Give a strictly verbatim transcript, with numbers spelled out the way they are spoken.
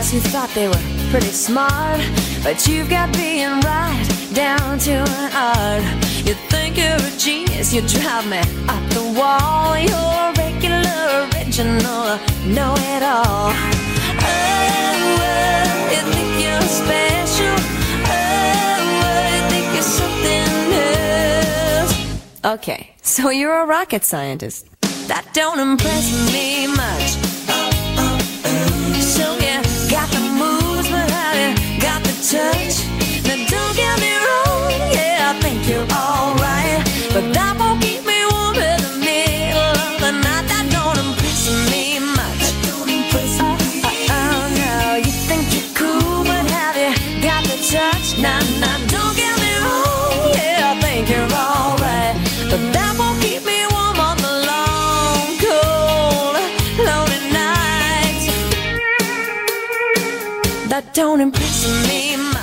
guys who thought they were pretty smart, but you've got being right down to an art. You think you're a genius, you drive me up the wall. You're a regular, original, know-it-all. Oh, oh, you think you're special. Oh, oh, you think you're something else. Okay, so you're a rocket scientist. That don't impress me much. So you got the moves, but have you got the touch? Now don't get me wrong, yeah, I think you're alright, but that won't keep me warm in the middle of the night. That don't impress me much. That don't impress me. Oh, oh, no, you think you're cool, but have you got the touch? Nah, nah, don't get me wrong, yeah, I think you're alright, but that won't keep me warm on the long, cold, lonely nights. That don't impress me much.